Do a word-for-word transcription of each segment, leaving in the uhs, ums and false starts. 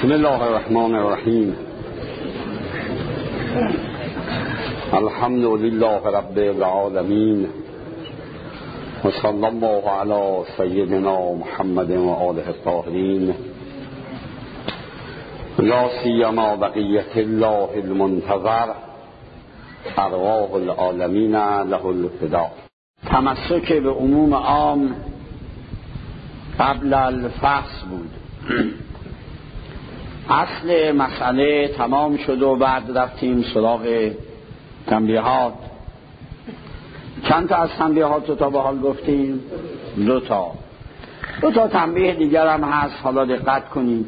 بسم الله الرحمن الرحیم. الحمد لله رب العالمین و صلی الله علی سیدنا محمد و آله الطاهرین لا سیما بقیة الله المنتظر ارواح العالمین له الفدا. تمسک به عموم عام قبل الفصل بود. اصل مسئله تمام شد و بعد رفتیم سراغ تنبیهات. چند تا از تنبیهات رو تا به حال گفتیم؟ دو تا دو تا تنبیه دیگر هم هست، حالا دقت کنید.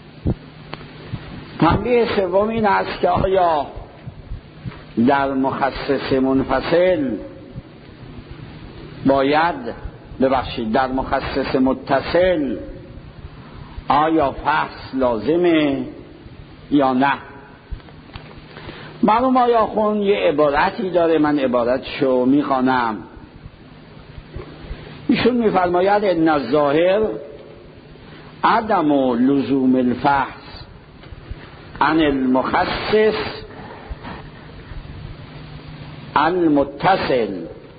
تنبیه سوم این است که آیا در مخصص منفصل باید ببخشید در مخصص متصل آیا فصل لازمه یا نه؟ معلوم آیا خون یه عبارتی داره، من عبارتشو میخوانم. ایشون میفرماید ان الظاهر عدم لزوم الفحص عن المخصص المتصل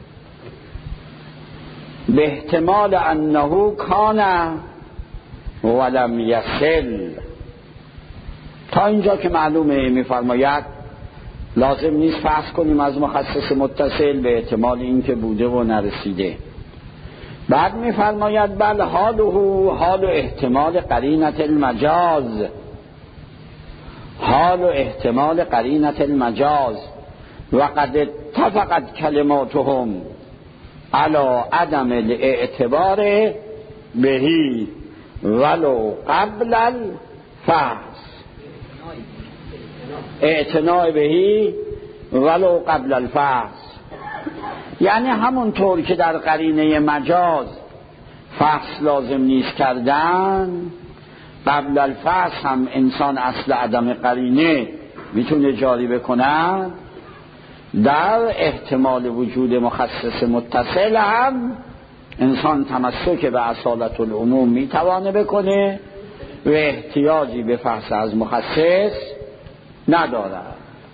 به احتمال انه کان ولم یصل. تا اینجا که معلومه میفرماید لازم نیست فحص کنیم از مخصص متصل به احتمال اینکه بوده و نرسیده. بعد میفرماید بل حاله حال احتمال قرینت المجاز، حال احتمال قرینت المجاز و قد اتفقت کلماتهم علی عدم الاعتبار بهی ولو قبل الفحص، اعتناء بهی ولو قبل الفحص. یعنی همونطور که در قرینه مجاز فحص لازم نیست کردن، قبل الفحص هم انسان اصل عدم قرینه میتونه جاری بکنه. در احتمال وجود مخصص متصل هم انسان تمسک به اصالت العموم میتوانه بکنه و احتیاجی به فحص از مخصص ندارد.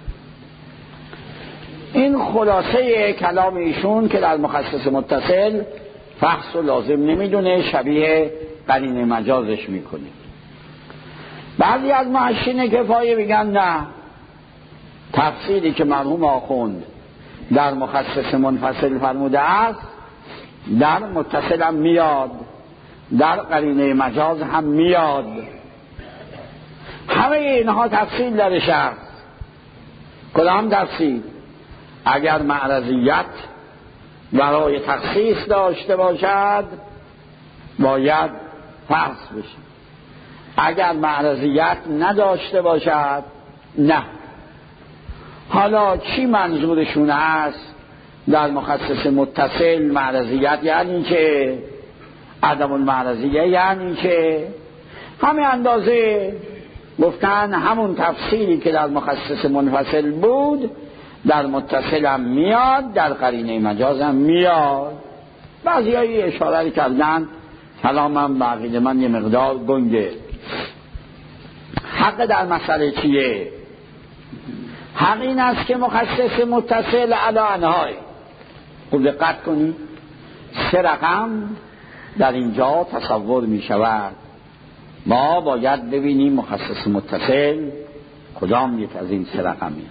این خلاصه کلام ایشون که در مخصص متصل فحص و لازم نمیدونه، شبیه قرینه مجازش میکنه. بعضی از محشین کفایه میگن نه، تفسیری که مرحوم آخوند در مخصص منفصل فرموده است در متصل هم میاد، در قرینه مجاز هم میاد. همه اینها تفصیل درش هست. کدام تفصیل؟ اگر معرضیت برای تخصیص داشته باشد باید فحص بشه، اگر معرضیت نداشته باشد نه. حالا چی منظورشون هست در مخصص متصل؟ معرضیت یعنی که عدم المعرضیه، یعنی که همین اندازه گفتن همون تفصیلی که در مخصص منفصل بود در متصل هم میاد، در قرینه مجاز هم میاد. بعضی هایی اشاره کردن، کلامم به عقیده من یه مقدار گنگه. حق در مسئله چیه؟ حق این است که مخصص متصل علی انهای، خوب دقت کنید، سه رقم در اینجا تصور می شود. ما باید ببینیم مخصص متصل کدام یک از این سه رقمی.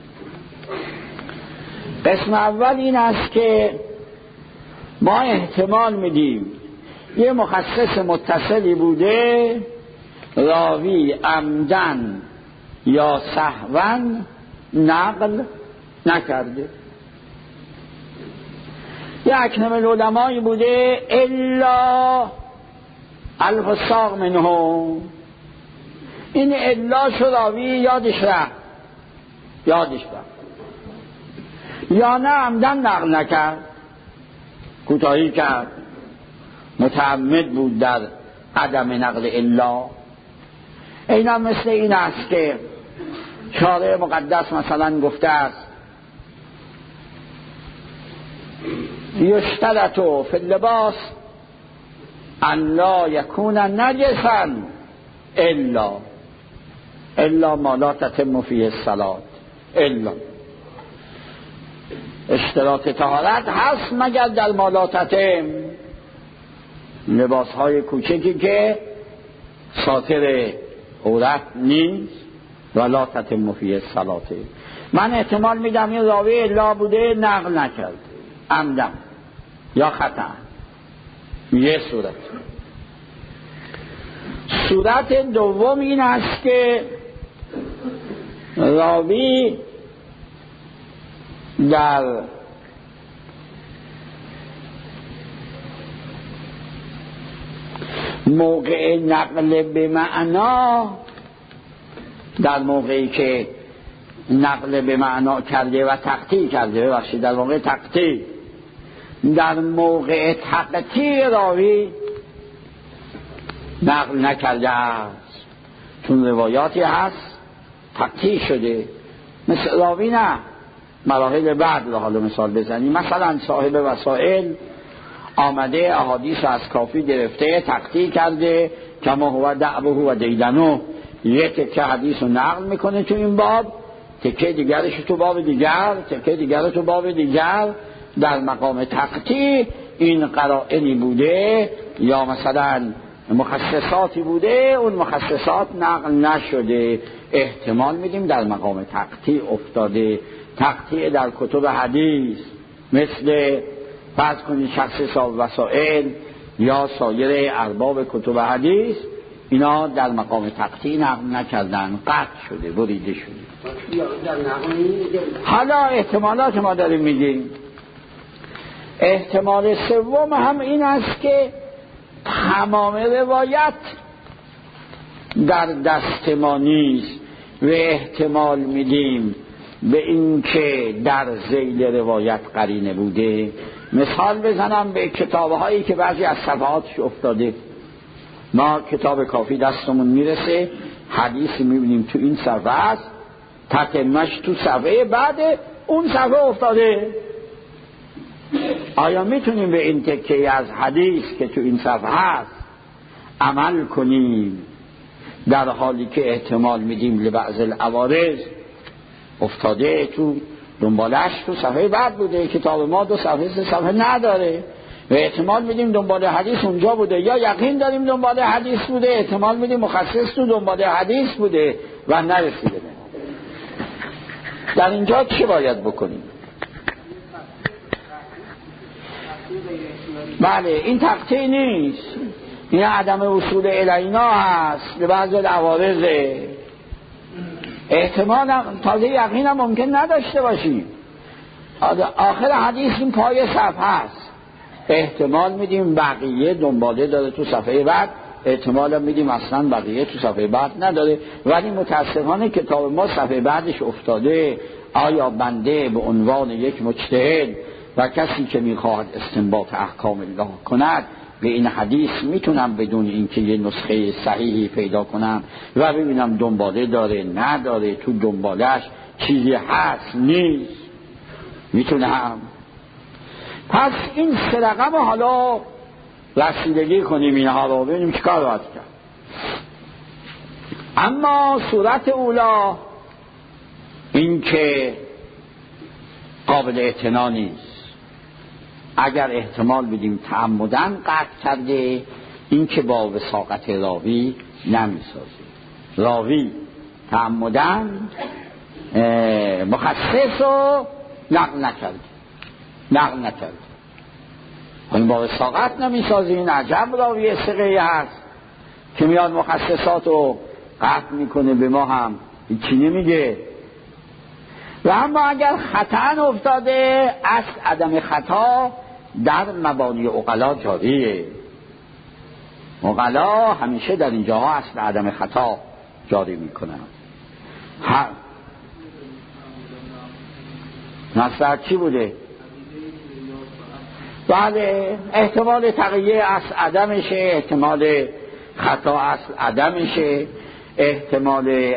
قسم اول این است که ما احتمال میدیم یه مخصص متصلی بوده، راوی عمدن یا سهوا نقل نکرده. یک اکنم العلمایی بوده الا الفساق منه، این الا شو راوی یادش رفت یادش رفت یا نه عمدن نقل نکرد، کوتاهی کرد، متعمد بود در عدم نقل الا. این هم مثل این است که شارع مقدس مثلا گفته است یشترط فی اللباس ان لا یکون نجسا الا، الا ما لا تتم فیه الصلاة، الا اشتراط طهارت هست مگر در ما لا تتم، لباس های کوچکی که ساتر عورت نیست، ولا تتم فیه الصلاة. من احتمال میدم این راوی الا بوده نقل نکرد عمدن یا خطا. یه صورت. صورت دوم این است که راوی در موقع نقل به معنا، در موقعی که نقل به معنا کرده و تقطیع کرده، ببخشید در موقع تقطیع، در موقع تقطیع راوی نقل نکرده است، چون روایاتی هست تقطیع شده. مثل راوی نه، مراحل بعد رو حالا مثال بزنیم. مثلا صاحب وسائل آمده احادیث از کافی گرفته تقطیع کرده، کما هو دعوه و دیدنو، یک تکه حدیث رو نقل میکنه تو این باب، تکه دیگرش تو باب دیگر، تکه دیگر تو باب دیگر. در مقام تقطیع این قرائنی بوده یا مثلا مخصصاتی بوده، اون مخصصات نقل نشده، احتمال میدیم در مقام تقطیع افتاده. تقطیع در کتب حدیث مثل فرض کنید شخص صاحب وسائل یا سایر ارباب کتب حدیث، اینا در مقام تقطیع نقل نکردن، قطع شده، بریده شده. حالا احتمالات ما داریم میگیم. احتمال سوم هم این است که تمام روایت در دست ما نیست و احتمال میدیم به این که در ذیل روایت قرینه بوده. مثال بزنم به کتابهایی که بعضی از صفحاتش افتاده. ما کتاب کافی دستمون میرسه، حدیثی میبینیم تو این صفحه است، تتمش تو صفحه بعد اون صفحه افتاده. آیا میتونیم به این تکه از حدیث که تو این صفحه هست عمل کنیم در حالی که احتمال میدیم لبعض العوارض افتاده تو دنبالش تو صفحه بعد بوده؟ کتاب ما دو صفحه سه صفحه نداره و احتمال میدیم دنبال حدیث اونجا بوده، یا یقین داریم دنبال حدیث بوده، احتمال میدیم مخصص تو دنبال حدیث بوده و نرسیده. در اینجا چه باید بکنیم؟ بله، این تقطیع نیست، این عدم وصول الینا هست به بعض العوارضه. احتمال هم تازه یقین هم ممکن نداشته باشیم. آخر حدیث این پای صفحه هست، احتمال میدیم بقیه دنباله داره تو صفحه بعد، احتمال هم میدیم اصلا بقیه تو صفحه بعد نداره، ولی متاسفانه کتاب ما صفحه بعدش افتاده. آیا بنده به عنوان یک مجتهد و کسی که میخواهد استنباط احکام الله کند به این حدیث میتونم بدون اینکه یه نسخه صحیحی پیدا کنم و ببینم دنباله داره نداره، تو دنبالش چیزی هست نیست، میتونم؟ پس این سه رقم حالا رسیدگی کنیم اینها رو، ببینیم چیکار باید کرد. اما صورت اولا این که قابل اعتنا نیست. اگر احتمال بدیم تعمدن قطع کرده، این که با وثاقت راوی نمیسازه. راوی تعمدن مخصص رو نقل نکرده نقل نکرده این با وثاقت نمیسازه. این عجب راوی ثقه‌ای هست که میاد مخصصات رو قطع میکنه، به ما هم هیچی نمیگه. و اما اگر خطا افتاده، اصل عدم خطا در مبانی عقلا جاریه. عقلا همیشه در اینجاها اصل عدم خطا جاری میکنن. ها نصر چی بوده؟ بله، احتمال تغییر اصل عدمشه، احتمال خطا اصل عدمشه، احتمال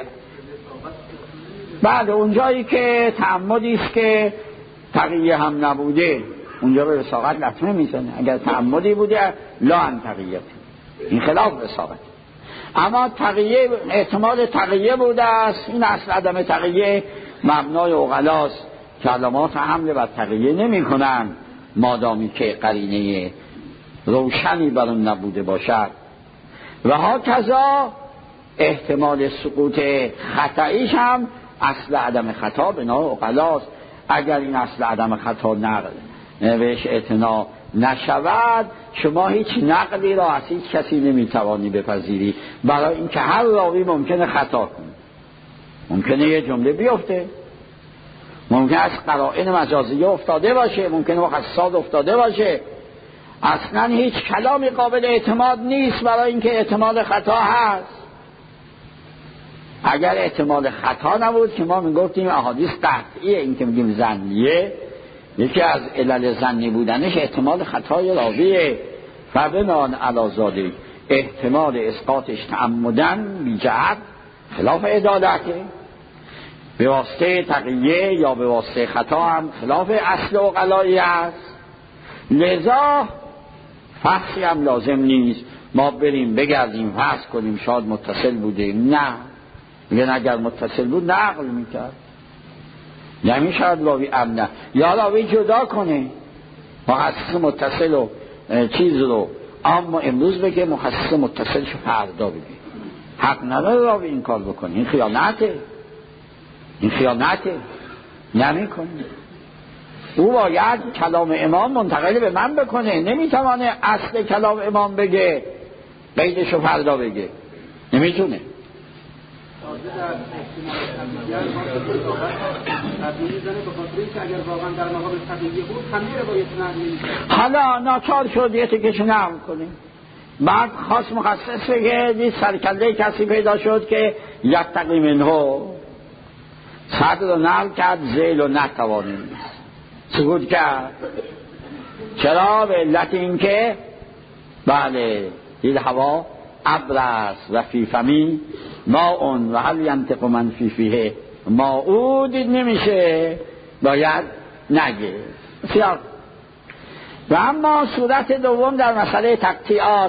بعد اونجایی که تعمدی است که تغییر هم نبوده، اونجا به وثاقت لطمه میزنه. اگر تعمدی بوده لا ان تغییر، این خلاف وثاقت. اما تقیه احتمال تقیه بوده است. این اصل عدم تقیه مبنای عقلاست. کلمات حمله بر تقیه نمی کنن مادامی که قرینه روشنی بر اون نبوده باشد. و ها کذا احتمال سقوط خطاییش هم اصل عدم خطا بنا عقلاست. اگر این اصل عدم خطا نقل بهش اعتنا نشود، شما هیچ نقلی را از هیچ کسی نمیتوانی بپذیری، برای اینکه هر راوی ممکنه خطا کنه، ممکنه یه جمله بیفته، ممکنه از قرائن مجازیه افتاده باشه، ممکنه مخصصات افتاده باشه. اصلا هیچ کلامی قابل اعتماد نیست برای اینکه احتمال خطا هست. اگر احتمال خطا نبود که ما میگفتیم احادیث قطعیه، این که میگیم ظنیه، یکی از علل ظنی بودنش احتمال خطای راویه. فبنان علازاده احتمال اسقاطش تعمدن بی جهت خلاف عدالته، به واسطه تقیه یا به واسطه خطا هم خلاف اصل عقلایی است. لذا فحصی هم لازم نیست ما بریم بگردیم فحص کنیم شاید متصل بوده. نه، میگن اگر متصل بود نقل میکرد، نمی شاید راوی امنه یا راوی جدا کنه مخصص متصل و چیز رو، اما امروز بگه مخصص متصلش فردا بگه. حق نداره راوی این کار بکنه. این خیانته، این خیانته نمی کنه. او باید کلام امام منتقل به من بکنه، نمیتوانه اصل کلام امام بگه قیدشو فردا بگه، نمیتونه. حالا ناچار شد یه تکش نقل کنه، بعد خاص مخصص بگه دید سرکله کسی پیدا شد که یک تقیمین ها صدر رو نقل کرد زیل و نتوانید سکوت کرد. چرا؟ به علت این که بله دید هوا ابرس و فی فمی ما اون و هل ینطق من فی فیه ما او دید نمیشه، باید نگه سیار. و اما صورت دوم در مسئله تقطیعات،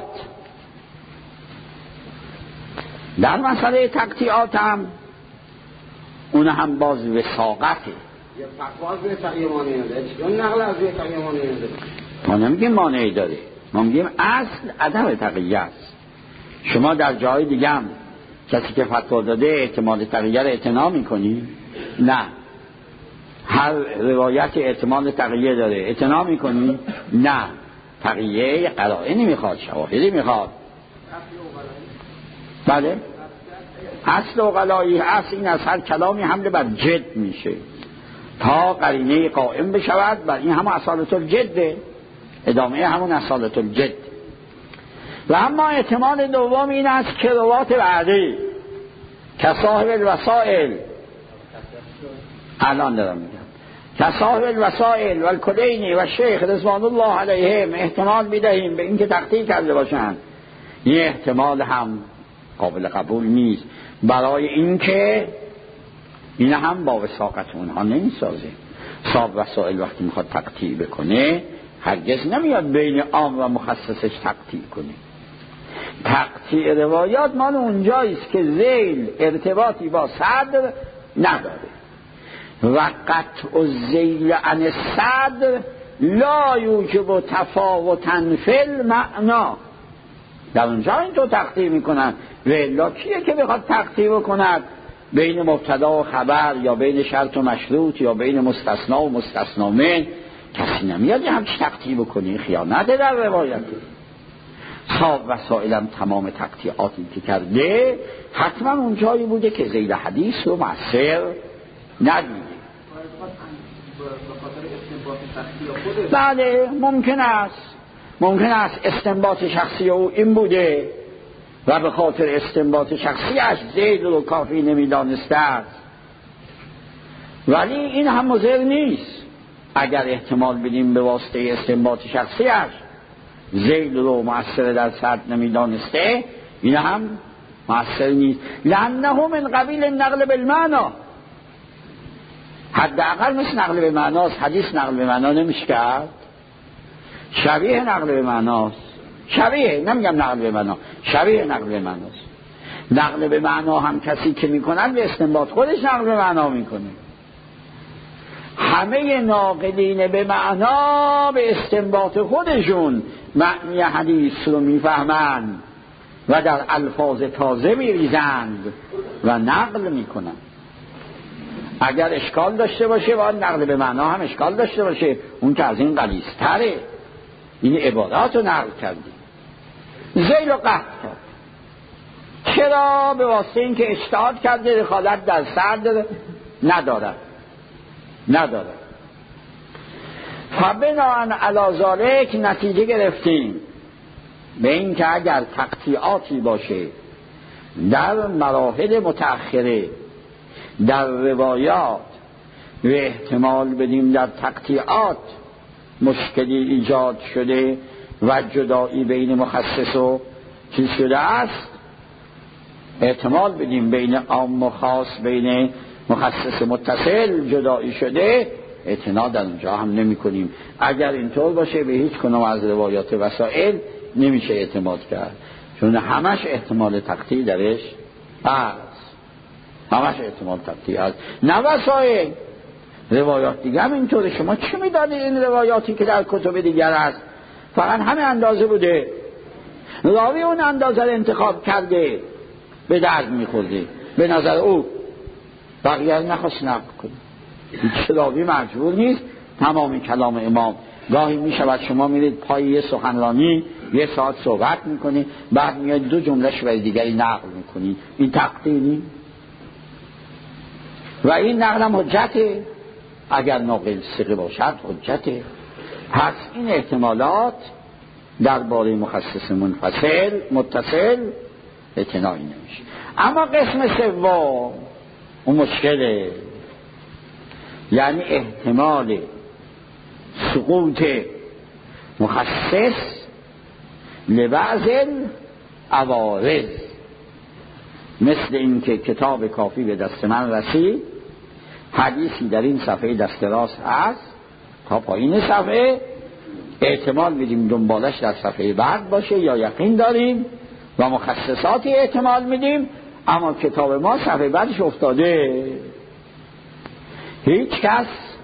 در مسئله تقطیعات هم اون هم باز وثاقته. یه فقواز به تقیه مانعی داره، چون نقل از یه تقیه مانعی داره. ما نمیگیم مانعی داره، ما میگیم اصل عدم تقیه است. شما در جای دیگه هم کسی که فتوا داده احتمال تقیه رو اعتنا میکنی؟ نه. هر روایت احتمال تقیه داره اعتنا میکنی؟ نه. تقیه قرائنی میخواد، شواهدی میخواد. بله اصل عقلایی اصل این از هر کلامی حمله بر جد میشه تا قرینه قائم بشود، بر این همون اصالت الجده، ادامه همون اصالت الجد. و اما احتمال دوم این است که روات بعدی که صاحب الوسائل، الان دارم میگم، که صاحب الوسائل و الکلینی و شیخ رضوان الله علیهم احتمال میدهیم به اینکه تقطیع کرده باشند، این احتمال هم قابل قبول نیست، برای اینکه این هم با وثاقت اونها نمیسازه. صاحب وسائل وقتی میخواد تقطیع بکنه هرگز نمیاد بین عام و مخصصش تقطیع کنه. تقطیع روایات مال اونجاییست که ذیل ارتباطی با صدر نداره و قطع الذیل عن صدر لا یوجب تفاوتا فی المعنا. در اونجا این تو تقطیع میکنن و الا کیه که بخواد تقطیع بکند بین مبتدا و خبر یا بین شرط و مشروط یا بین مستثنا و مستثنا من؟ کسی نمیاد یه همچی تقطیع بکنی، خیانته در روایت. صاحب وسائلم تمام تقطیعاتی که کرده حتما اونجایی بوده که ذیل حدیث رو مؤثر ندیده. بله ممکن است، ممکن است استنباط شخصی او این بوده و به خاطر استنباط شخصیش ذیل رو کافی نمیدانسته است، ولی این هم مضر نیست. اگر احتمال بدیم به واسطه استنباط شخصیش ذیل رو مؤثر در صدر نمیدانسته، این هم مؤثر نیست. لانه من قبیل نقل بالمعنا، حداقل مثل نقل به معناست. حدیث نقل به معنا نمیشه کرد، شبیه نقل به معناست، شبیه، نمیگم نقل به معنا، شبیه نقل به معناست. نقل به معنا هم کسی که میکنن به استنباط خودش نقل به معنا میکنه. همه ناقلین به معنا به استنباط خودشون معنی حدیث رو میفهمند و در الفاظ تازه میریزند و نقل میکنند. اگر اشکال داشته باشه باید نقل به معنا هم اشکال داشته باشه، اون که از این غلیظ‌تره. این عبارات رو نقل کردی، ذیل و قطع کرد. چرا؟ به واسطه این که اجتهاد کرده، دخالت در سرد ندارد ندارد فبناءً علی ذلک نتیجه گرفتیم به این که اگر تقطیعاتی باشه در مراحل متأخره در روایات و احتمال بدیم در تقطیعات مشکلی ایجاد شده و جدایی بین مخصص و چیز شده است، احتمال بدیم بین عام و خاص، بین مخصص متصل جدایی شده، اعتنا در اونجا هم نمی کنیم. اگر اینطور باشه به هیچ کنم از روایات وسائل نمیشه اعتماد کرد، چون همش احتمال تقطیع درش هست، همش احتمال تقطیع هست. نه وسائل، روایات دیگه هم اینطوره. شما چه میدانید این روایاتی که در کتب دیگر هست فقط همه اندازه بوده، راوی اون اندازه رو انتخاب کرده، به درد میخورده به نظر او، بقیه نخواست نقل کنه. هیچ راوی مجبور نیست تمام کلام امام. گاهی میشود شما میرید پای یه سخنرانی یه ساعت صحبت میکنی، بعد میاد دو جملهش برای دیگری نقل میکنی، این تقطیع نیست. و این نقلم حجته، اگر ناقل ثقه باشد حجته. پس این احتمالات درباره مخصص منفصل متصل اعتنایی نمیشه. اما قسم سوم اون مشکله، یعنی احتمال سقوط مخصص لبعض العوارض، مثل این که کتاب کافی به دست من رسید، حدیثی در این صفحه دست راست هست تا پایین صفحه، احتمال میدیم دنبالش در صفحه بعد باشه یا یقین داریم و مخصصاتی احتمال میدیم، اما کتاب ما صفحه بعدش افتاده. هیچ کس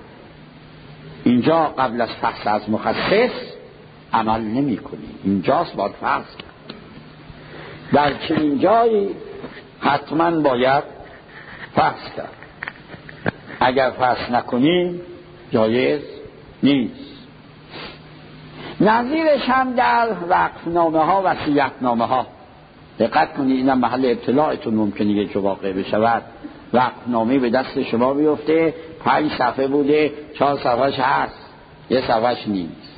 اینجا قبل از فحص از مخصص عمل نمی کنی. اینجاست باید فحص کرد. در چنین جایی حتما باید فحص کرد. اگر فحص نکنیم جایز نیست. نظیرش هم در وقفنامه ها و وصیت‌نامه ها. دقت کنید، اینم محل ابتلاعتون ممکنه یه جو واقع بشود. وقفنامه به دست شما بیفته، پنج صفحه بوده، چهار صفحهش هست، یه صفحهش نیست.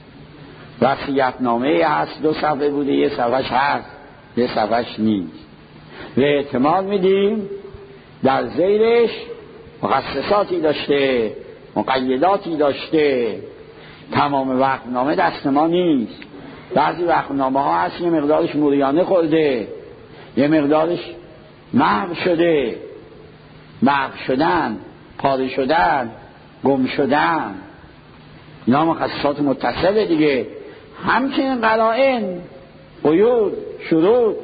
وصیت‌نامه هست، دو صفحه بوده، یه صفحهش هست، یه صفحهش نیست. و احتمال میدیم در زیرش مخصصاتی داشته، مقیداتی داشته. تمام وقفنامه دست ما نیست. بعضی وقفنامه ها هست یه مقدارش موریانه خورده، یه مقدارش محو شده. محو شدن، پاره شدن، گم شدن، اینا مخصصات متصله دیگه. همچنین قرائن، قیود، شروط.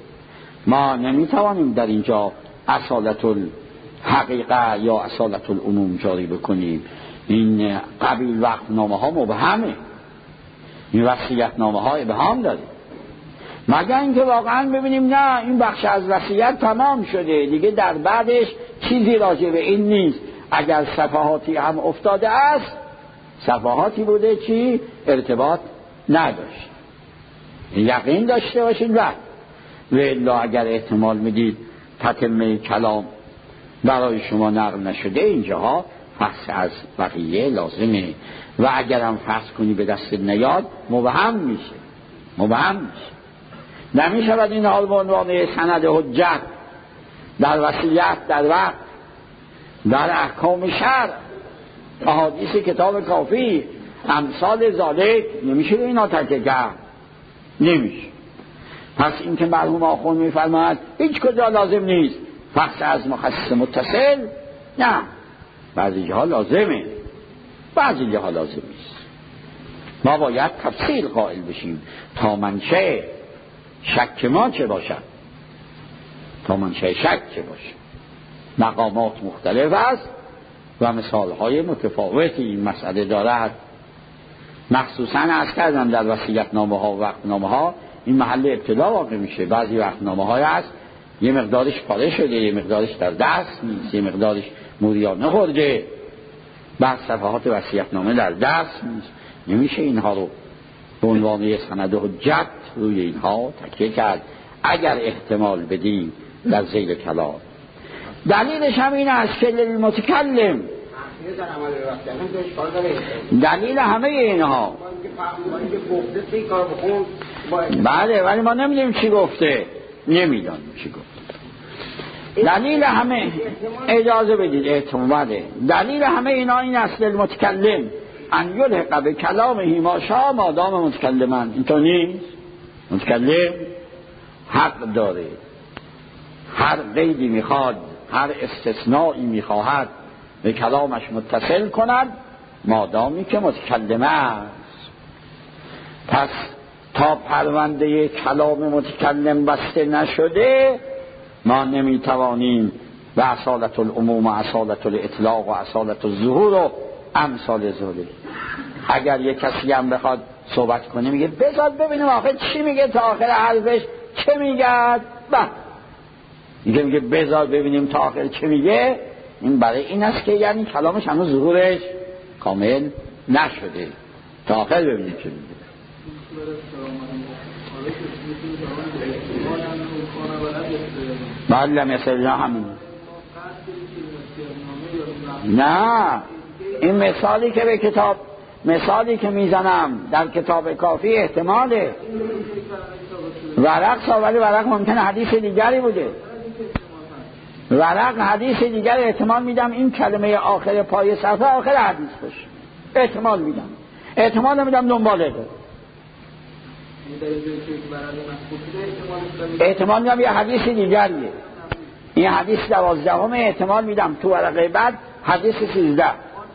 ما نمیتوانیم در اینجا اصالت الحقیقه یا اصالت العموم جاری بکنیم. این قبیل وقفنامه ها مبهمه، این وصیت‌نامه ها ابهام داره، مگر اینکه واقعا ببینیم نه این بخش از وصیت تمام شده دیگه، در بعدش چیزی راجع به این نیست. اگر صفحاتی هم افتاده است، صفحاتی بوده چی ارتباط نداشت. یقین داشته باشید. و الا اگر احتمال میدید تتمه کلام برای شما نقل نشده، اینجاها فحص از بقیه لازمه. و اگر هم فحص کنی به دست نیاد مبهم میشه، مبهم میشه. نمیشود این حال به عنوان سند حجت در وصیت، در وقت، در احکام شرع، احادیث کتاب کافی، امثال ذالک، نمیشه به اینا تکیه کرد، نمیشه. پس این که مرحوم آخوند میفرماید هیچ کجا لازم نیست فحص از مخصص متصل، نه، بعضی جاها لازمه، بعضی جاها لازم نیست. ما باید تفصیل قائل بشیم تا منشأ شک ما چه باشد. تا منشأ شک باشه. مقامات مختلف است و مثالهای متفاوتی این مسئله دارد. مخصوصاً عرض کردم در وصیت‌نامه ها و وقتنامه ها این محل ابتلا واقع میشه. بعضی وقتنامه های هست یه مقدارش پاره شده، یه مقدارش در دست نیست، یه مقدارش موریانه خورده، بعض صفحات وصیت‌نامه در دست نیست. نمیشه اینها رو به عنوان سند حجت روی اینها تکیه کرد اگر احتمال بدیم در ذیل کلام. دلیلش هم این است که للمتکلم، دلیل همه اینها بله، ولی ما نمیدونیم چی گفته، نمیدونیم چی گفته. دلیل همه، اجازه بدید احتمال، دلیل همه اینا این است للمتکلم ان یلحق به کلامه ما شاء مادام متکلما. اینطور نیست؟ متکلم حق داره هر قیدی میخواد، هر استثنایی میخواهد به کلامش متصل کند مادامی که متکلم است. پس تا پرونده کلام متکلم بسته نشده ما نمیتوانیم و اصالت العموم و اصالت الاطلاق و اصالت الظهور و امثال ذلک. اگر یک کسی هم بخواد صحبت کنه میگه بذار ببینیم آخه چی میگه تا آخر حرفش چه میگه، با میگه میگه بذار ببینیم تا آخر چه میگه. این برای این است که یعنی کلامش هنوز ظهورش کامل نشده، تا آخر ببینیم چه میگه. بله مثل همین. نه این مثالی که به کتاب، مثالی که میزنم در کتاب کافی احتماله. ورق ولی ورق ممکنه حدیث دیگری بوده. ورق حدیث دیگر احتمال میدم این کلمه آخر پای صفحه آخر حدیث باشه، احتمال میدم، احتمال میدم دنباله ده. احتمال میدم یه حدیث دیگریه، این حدیث دوازدهم احتمال میدم تو ورقه بعد حدیث سیزده.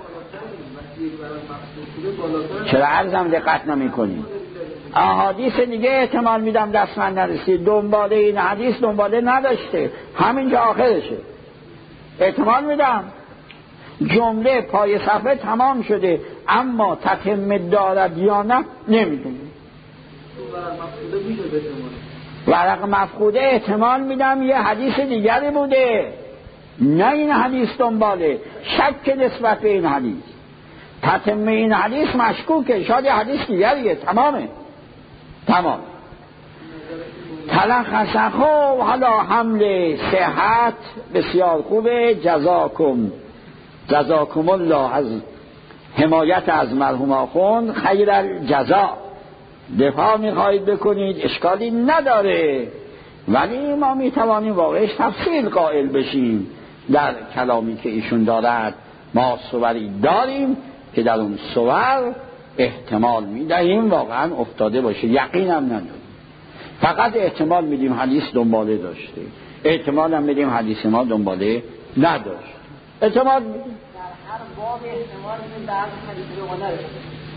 چرا عرضم دقت نمی کنی؟ احادیث دیگه احتمال میدم دست من نرسید، دنباله این حدیث دنباله نداشته، همینجا آخرشه، احتمال میدم. جمله پای صفحه تمام شده اما تتمه دارد یا نه نمیدونم. ورق مفقوده احتمال میدم یه حدیث دیگری بوده، نه این حدیث دنباله، شک نسبت به این حدیث، تتمه این حدیث مشکوکه، شاید یه حدیث دیگریه، تمامه تمام. تلخص خوب حالا حمل صحت بسیار خوبه. جزاکم جزاکم الله از حمایت از مرحوم آخوند خیر الجزا. دفاع میخواهید بکنید اشکالی نداره، ولی ما میتوانیم واقعش تفصیل قائل بشیم در کلامی که ایشون دارد. ما صوری داریم که در اون صور احتمال میدهیم واقعا افتاده باشه، یقین هم نداریم، فقط احتمال میدیم حدیث دنباله داشته، احتمال هم میدیم حدیث ما دنباله نداشت، احتمال میدیم. در هر باب احتمال میدیم در حدیث ما نداشت.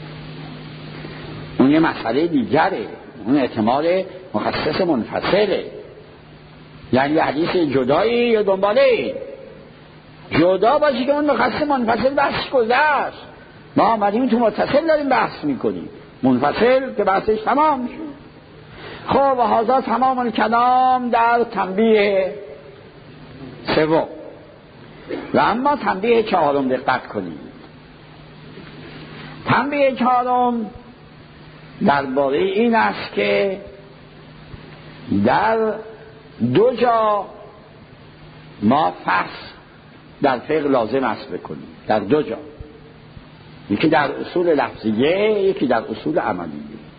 اون یه مسئله دیگره، اون احتمال مخصص منفصله، یعنی یه حدیث جدایی یا دنباله جدا باشه که اون مخصص منفصل بحث گذشت. ما آمدیم تو متصل داریم بحث میکنیم، منفصل که بحثش تمام شد. خب و هذا تمام الکلام در تنبیه سوم. و اما تنبیه چهارم دقت کنید. تنبیه چهارم درباره این است که در دو جا ما فصل در فقه لازم است بکنیم، در دو جا، یکی در اصول لفظیه، یکی در اصول عملیه.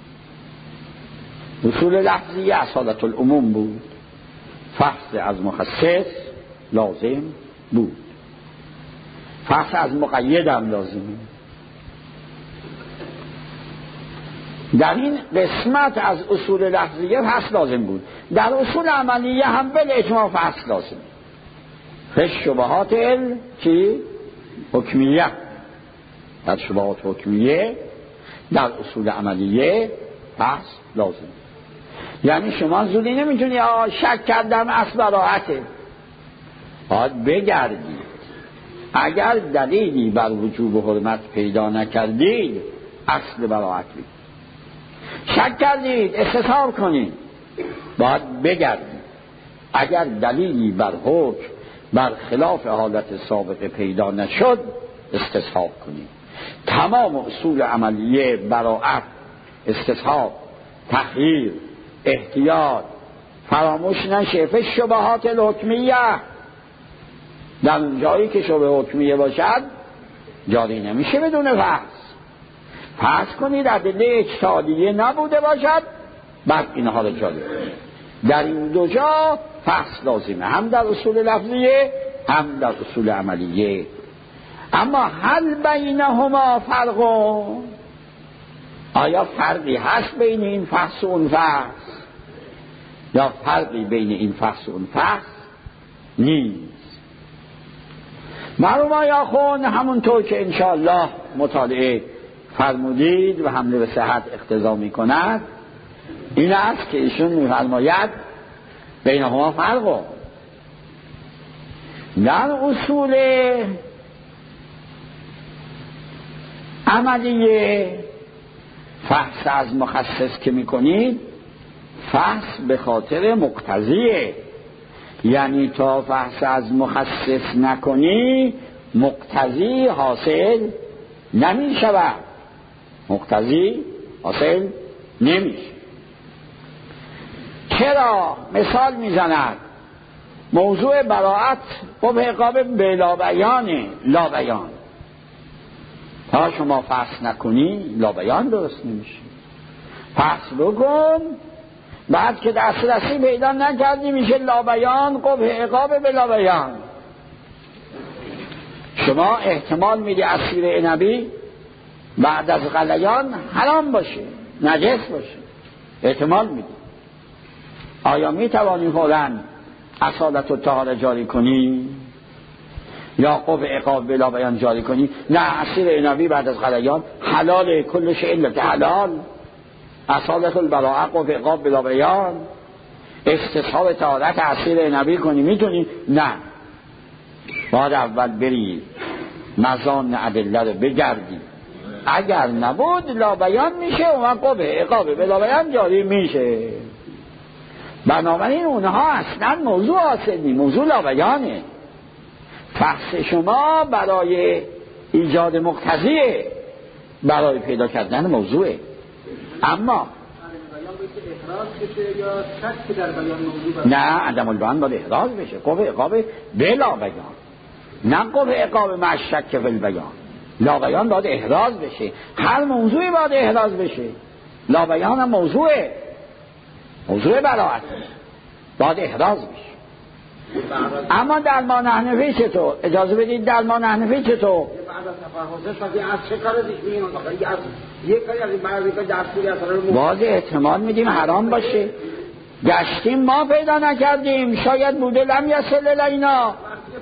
اصول لفظیه اصالت العموم بود، فصل از مخصص لازم بود، فصل از مقید هم لازمه. در این قسمت از اصول لفظیه فصل لازم بود، در اصول عملیه هم بل اجماع فصل لازم. فش شبهات ال چی؟ حکمیه، در شبهات حکمیه در اصول عملیه فصل لازم. یعنی شما زودی نمیتونی آه شک کردم اصل براعته، باید بگردید. اگر دلیلی بر وجوب حرمت پیدا نکردید اصل براعت بید. شک کردید استصحاب کنید، باید بگردید. اگر دلیلی بر حکم بر خلاف حالت سابقه پیدا نشد استصحاب کنید. تمام اصول عملیه براعت، استصحاب، تخییر، احتیاط فراموش نشه. فی الشبهات الحکمیه، در اون جایی که شبه حکمیه باشد جاری نمیشه بدون فحص. فحص کنید ادله اجتهادیه نبوده باشد بعد اینها رو جاری کنید. در این دو جا فحص لازمه، هم در اصول لفظیه هم در اصول عملیه. اما هل بینهما فرق، آیا فرقی هست بین این فحص و اون فحص، یا فرقی بین این فحص و اون فحص نیست؟ معلوم آیا خون همونطور که انشاءالله مطالعه فرمودید و حمله به صحت اقتضا می کند این است که ایشون می فرماید بینهما فرق. در اصول عملیه فحص از مخصص که می کنید فحص به خاطر مقتضیه، یعنی تا فحص از مخصص نکنی مقتضی حاصل نمی شود، مقتضی حاصل نمیشه. چرا؟ مثال میزند موضوع براعت و به عقاب بلا بیانه، لا بیان. تا شما فحص نکنی لا بیان درست نمیشه. فحص بکن، بعد که دسترسی پیدا نکردی میشه لا بیان، قبح عقاب بلا بیان. شما احتمال میدی عصیر عنبی بعد از غلیان حرام باشه، نجس باشه، احتمال میدی. آیا میتوانی فوراً اصالت و طهاره جاری کنی یا قبح عقاب بلا بیان جاری کنی؟ نه، عصیر عنبی بعد از غلیان حلاله، کل شیء الا حلال، اصالت البراءه قبح عقاب بلا بیان. استصحاب طهارت عصیر عنبی کنی میتونی؟ نه، باید اول بری مزان ادله رو بگردی، اگر نبود لا بیان میشه و قبح عقاب بلا بیان جاری میشه. بنابراین اونها اصلا موضوع حاصل نی، موضوع لا بیانه. فحص شما برای ایجاد مقتضیه، برای پیدا کردن موضوعه. اما نه، عدم البیان باید احراز بشه، قبح عقاب بلا بیان، نه قبح عقاب مع شک فی البیان. لا بیان باید احراز بشه، هر موضوعی باید احراز بشه. لا بیان هم موضوعه، موضوع براعت باید احراز بشه. اما در ما حنفی چطور؟ اجازه بدید در ما حنفی چطور؟ باید احتمال میدیم حرام باشه، گشتیم ما پیدا نکردیم، شاید بوده لم یصل الینا.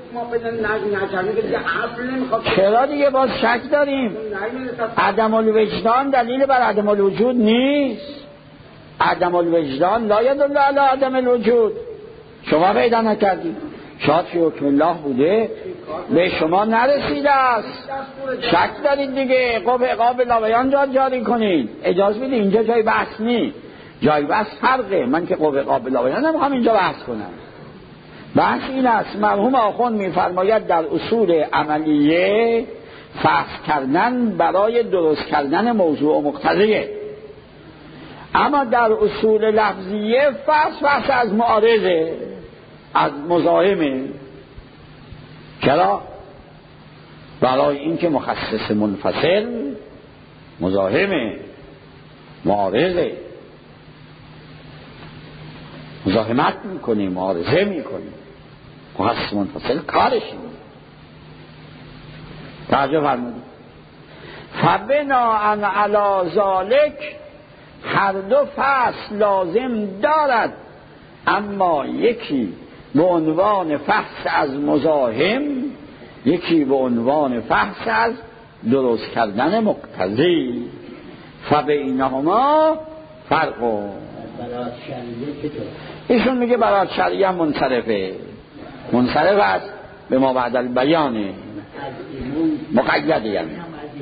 چرا دیگه باز شک داریم؟ عدم الوجدان دلیل بر عدم الوجود نیست. عدم الوجدان لا یدل علی عدم الوجود. شما پیدا نکردید، شاید فی حکم الله بوده به شما نرسیده است، شک دارید دیگه، قبح عقاب لا بیان جا جاری کنید. اجازه بدید اینجا جای بحث نیست، جای بحث فرقه. من که قبح عقاب لا بیان نمیخوام اینجا بحث کنم. بحث این است، مرحوم آخوند میفرماید در اصول عملیه فحص کردن برای درست کردن موضوع و مقتضیه، اما در اصول لفظیه فحص فحص از معارضه، از مزاحمه. چرا؟ برای اینکه مخصص منفصل مزاحمه، معارضه، مزاحمت میکنه، معارضه میکنه. مخصص منفصل کارش اینه. توجه فرمودید؟ فبناء علی ذلک هر دو فصل لازم دارد، اما یکی به عنوان فحص از مزاحم، یکی به عنوان فحص از درست کردن مقتضی. فبینهما فرق. برات شریعه چطور؟ ایشون میگه برات شریعه منصرفه، منصرف است به ما بعد البیانه، مقیده، یعنی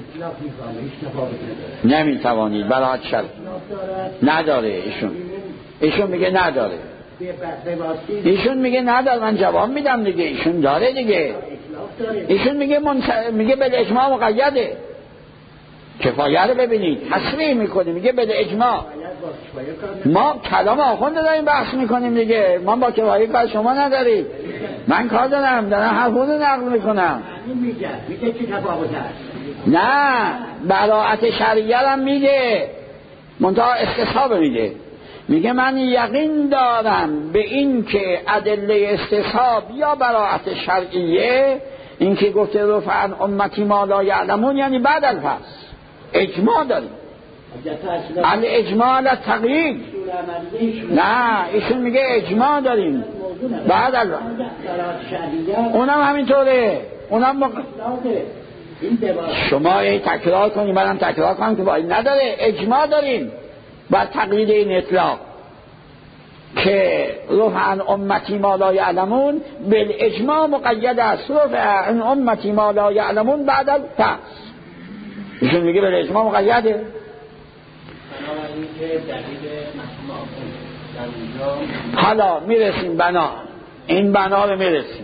نمیتوانید برات شریعه نداره. ایشون ایشون میگه نداره، ایشون میگه نداره. من جواب میدم دیگه، ایشون داره دیگه. ایشون میگه منصرف، میگه به اجماع مقیده. کفایه رو ببینید تصریح میکنه، میگه به اجماع. ما کلام آخوند داریم بحث میکنیم دیگه، ما با کفایه کار شما ندارید. من کار دارم، دارم حرفون رو نقل میکنم. نه، براءت شرعیه هم میگه، منتها استصحاب میگه. میگه من یقین دارم به این که ادله استصحاب یا براءت شرعیه، این که گفته رفعن امتی ما لا یعلمون، یعنی بعد الفصل اجماع داریم. الاجماع علی التقیید. نه، ایشون میگه اجماع داریم بعد الفصل. اونم همینطوره، اونم مق... شما یه تکرار کنیم، منم تکرار کنم که باید نداره. اجماع داریم بر تقیید این اطلاق که رفعن امتی ما لا یعلمون بالاجماع مقید است. رفعن امتی ما لا یعلمون بعد الفصل. ایشون میگه بالاجماع مقیده. حالا میرسیم بنا، این بنا رو میرسیم.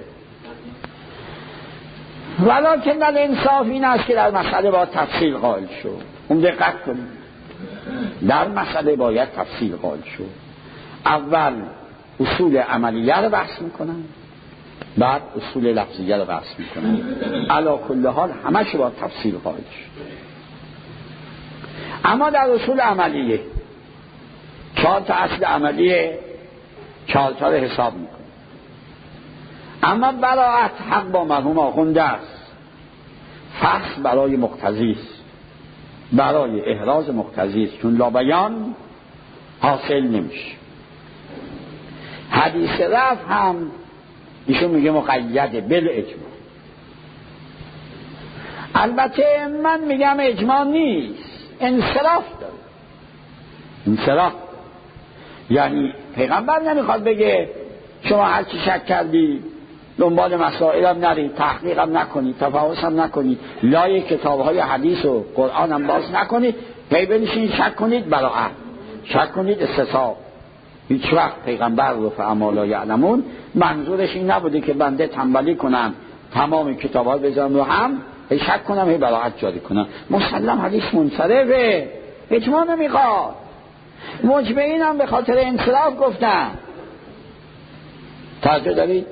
ولکن الانصاف این است که در مسئله باید تفصیل قائل شد. اون دقت کنید، در مسئله باید تفصیل قائل شد. اول اصول عملیه رو بحث میکنن، بعد اصول لفظیه رو بحث میکنن. علی کل حال همش باید تفصیل قائل شد. اما در اصول عملیه چهار تا اصل عملیه، چهار تا رو حساب میکنه. اما براءت حق با مرحوم آخونده است، فحص برای مقتضی است، برای احراز مقتضی است، چون لا بیان حاصل نمیشه. حدیث رفع هم ایشون میگه مقیده بالاجماع. البته من میگم اجماع نیست، انصراف داره. انصراف یعنی پیغمبر نمیخواد بگه شما هر چی شک کردی دنبال مسائل هم نرید، تحقیق هم نکنید، تفاوض هم نکنید، لای کتاب های حدیث و قرآن هم باز نکنید، پی بنشینید شک کنید براءت، شک کنید استصحاب. هیچ وقت پیغمبر رو فاما لا یعلمون منظورش این نبوده که بنده تنبلی کنم تمام کتاب ها بذارم رو هم هی شک کنم هی براءت جاری کنم. مسلم حدیث منصرفه، اجماع نمیخواد. مجمعین هم به خاطر انصراف گفتن. توجه دارید؟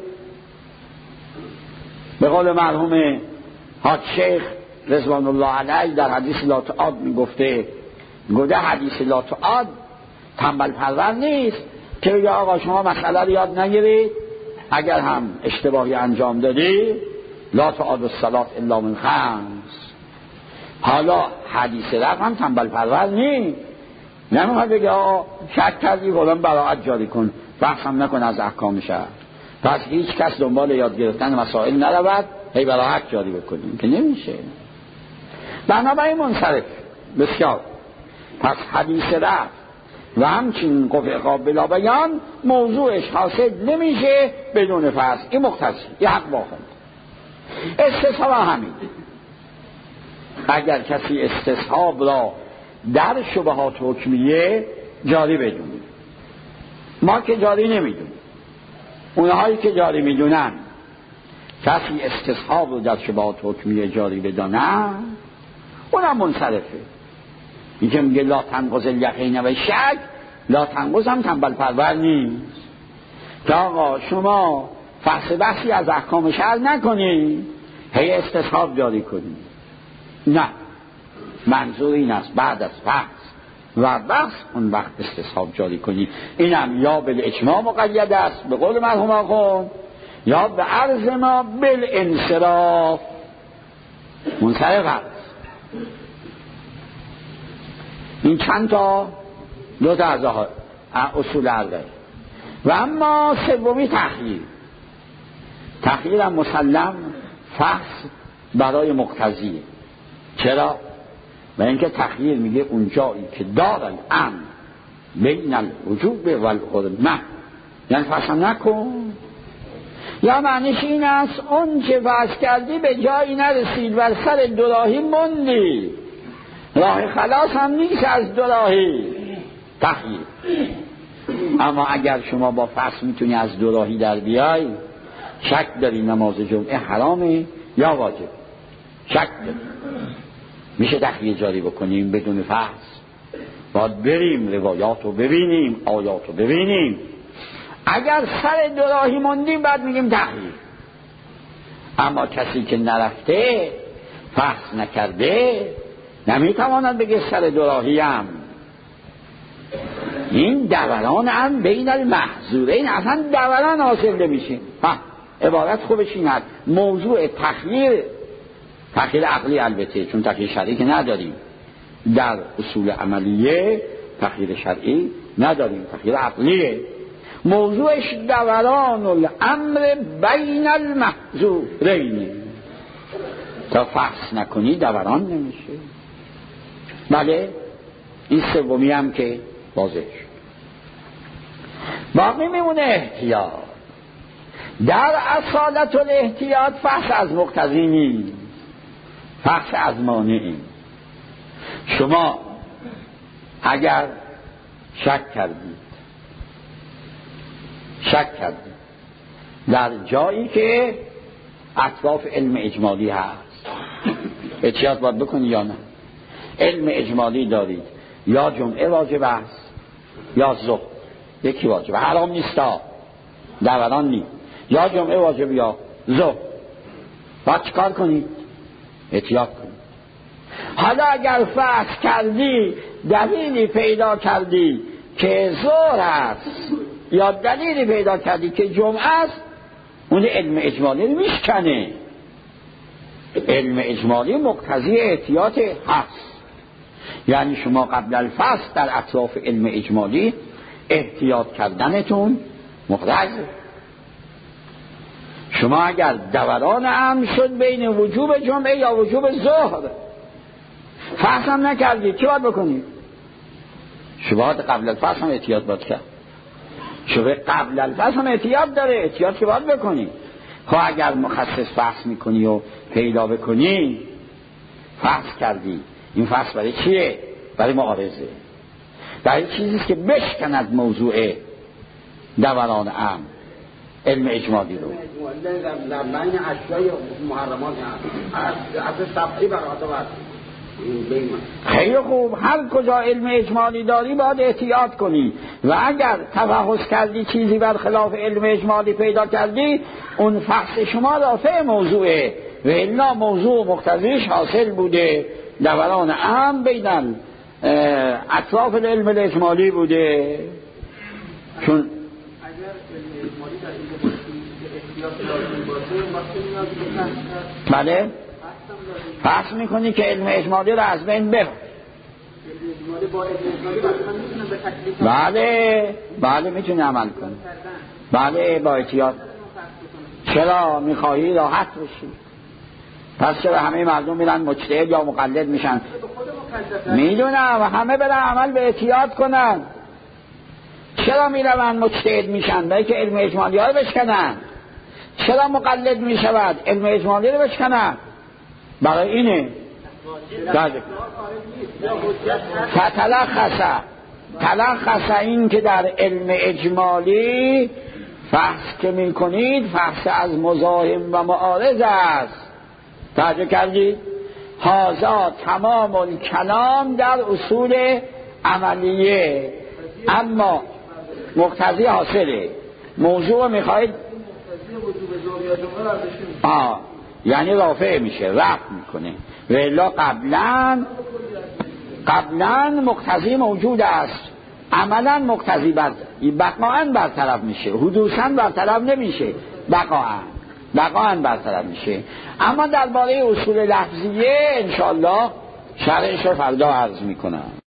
به قول مرحوم حاج شیخ رضوان الله علیه در حدیث لا تعاد میگفته، گفته حدیث لا تعاد تنبل پرور نیست که بگه آقا شما مسئله رو یاد نگیرید، اگر هم اشتباهی انجام دادی لا تعاد الصلاة الا من خمس. حالا حدیث رفع هم تنبل پرور نیست، نمیخواد بگه آقا شک کردی فلان براءت جاری کن، بحث هم نکن از احکام شرع. پس هیچ کس دنبال یاد گرفتن مسائل نرود هی براءت جاری بکنیم که نمیشه. بنابراین منصرف بسیار. پس حدیث رفع و همچنین قطع قابل بیان موضوعش حاصل نمیشه بدون فصل. این مختصر، این حق باخند. استصحاب همین. اگر کسی استصحاب را در شبهات حکمیه جاری بدونه، ما که جاری نمیدونیم، اونهایی که جاری میدونن، کسی استصحاب رو در شبهات حکمیه جاری بدانن اونم منصرفه. این که میگه لا تنقض الیقین و شک، لا تنقض هم تنبل پرور نیست که آقا شما فحص بحثی از احکام شرع نکنی هی استصحاب جاری کنی. نه، منظور این است بعد از فحص و بحث اون وقت استصحاب جاری کنی. اینم یا بالاجماع مقید است به قول مرحوم آخوند، یا به عرض ما بالانصراف منصرف است. این چند تا دو تا از اصول عرضه. و اما سومی تخییر. تخییر هم مسلم فحص برای مقتضیه. چرا؟ و اینکه تخییر میگه اون جایی که دارن امن بین الوجوب و الحرمه، یعنی فصل نکن. یا معنیش این است اون که فصل کردی به جایی نرسید و سر دوراهی موندی، راه خلاص هم نیست از دوراهی تخییر. اما اگر شما با فصل میتونی از دوراهی در بیای، شک داری نماز جمعه حرامه یا واجب، شک داری، میشه تخییر جاری بکنیم بدون فصل؟ باید بریم روایات رو ببینیم، آیات رو ببینیم. اگر سر دوراهی موندیم بعد میگیم تخییر. اما کسی که نرفته فحص نکرده نمیتواند بگه سر دوراهی هم. این دوران هم بین المحظورین اصلا دوران حاصل نمیشه. عبارت خوبش این هست موضوع تخییر، تخییر عقلی البته چون تخییر شرعی که نداریم در اصول عملیه، تخییر شرعی نداریم، تخییر عقلیه. موضوعش دوران الامر بین المحظورین. تا فحص نکنی دوران نمیشه. بله این سومی هم که واضح شد. باقی میمونه احتیاط. در اصالت الاحتیاط فحص از مقتضی نیست، فحص از مانعی. شما اگر شک کردید شک کردید در جایی که اطراف علم اجمالی هست، احتیاط باید بکنی یا نه؟ علم اجمالی دارید یا جمعه واجب است یا ظهر، یکی واجب، حرام نیستا، دوران نیست، یا جمعه واجب یا ظهر. باید چیکار کنید؟ احتیاط کنید. حالا اگر فحص کردی دلیلی پیدا کردی که ظهر است یا دلیلی پیدا کردی که جمعه است، اون علم اجمالی رو میشکنه. علم اجمالی مقتضی احتیاط هست. یعنی شما قبل الفصل در اطراف علم اجمالی احتیاط کردنتون مقتضی. شما اگر دوران امر شد بین وجوب جمعه یا وجوب ظهر فحص هم نکردید، چی باید بکنید؟ شبهات قبل الفصل هم احتیاط باید کرد. شبه قبل الفصل هم احتیاط داره، احتیاط که باید بکنید. خب اگر مخصص فحص میکنی و پیدا بکنی، فحص کردی، این فحص برای چیه؟ برای معارضه، برای چیزیست که بشکند موضوع دوران امر علم اجمالی رو. در بین اشیای محرمات از سبعی برات و خیلی خوب، هر کجا علم اجمالی داری باید احتیاط کنی و اگر تفحص کردی چیزی برخلاف علم اجمالی پیدا کردی، اون فحص شما رافع موضوعه و الا موضوع مقتضیش حاصل بوده، دوران امر بین اطراف علم اجمالی بوده. چون بله فحص میکنی که علم اجمالی رو از بین ببر. بله بله میتونی عمل کنی، بله با احتیاط. چرا میخواهی راحت بشی؟ پس چرا همه مردم میرن مجتهد یا مقلد میشن؟ میدونم همه برن عمل به احتیاط کنن. چرا میرن مجتهد میشن؟ برای که علم اجمالی ها رو بشکنن. چرا مقلد میشود؟ علم اجمالی رو بشکنن. برای اینه فتلخصه تلخصه این که در علم اجمالی فحص که می کنید فحص از مزاحم و معارض است. توجه کردید؟ هذا تمام الکلام در اصول عملیه. اما مقتضی حاصله، موضوع میخواید آه یعنی رافع میشه، رفع میکنه. و الا قبلا قبلا مقتضی موجود است، عملا مقتضی بر بقاً برطرف میشه، حدوثاً برطرف نمیشه، بقاً بقاً برطرف میشه. اما درباره اصول لفظیه انشاءالله شرحش رو فردا عرض میکنم.